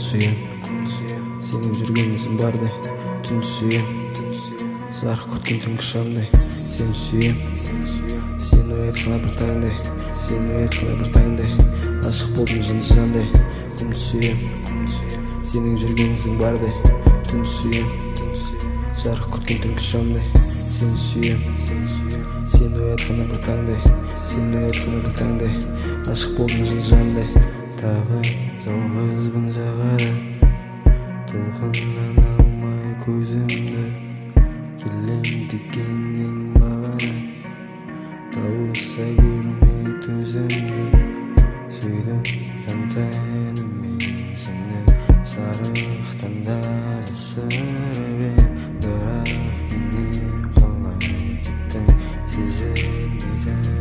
сүйем, сенің жүрген ізің бардай. Түн сүйем, жарық күткен түнгі шамдай. Сені сүйем, сені оятқан бір таңдай. Сені оятқан бір таңдай. Ашық болдым жынды жандай. Күн сүйем, сенің жүрген ізің бардай. Түн сүйем, жарық күткен түнгі шамдай. Сені сүйем, сені оятқан бір таңдай. Сені оятқан бір таңдай. Ашық болдым жынды жандай. Тағы жалғызбын жағада, толқыннан алмай көзімді. Келем дегеннен бағана, тауыса көрмей төзімді. Сүйдім жантайынымен сені, жарықтан да жасырып ем. Бірақ менен қалай кеттің, сезілмейтін.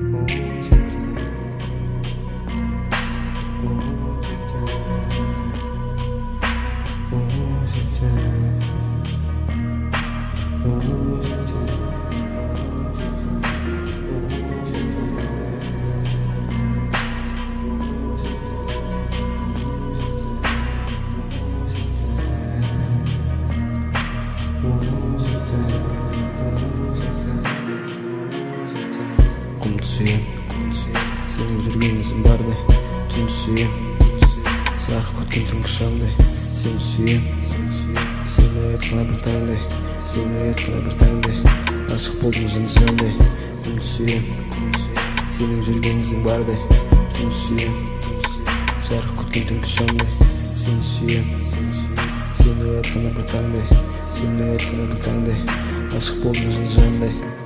Құмды сүйем, сенің жүрген ізің бардай. Түн сүйем, жарық күткен түнгі шамдай. Сені сүйем, сені оятқан бір таңдай. Сені оятқан бір таңдай. Ашық болдым жынды жандай. Күн сүйем, сенің жүрген ізің бардай. Түн сүйем, жарық күткен түнгі шамдай. Сені сүйем, сені оятқан бір таңдай. Сені оятқан бір таңдай. Ашық болдым жынды жандай.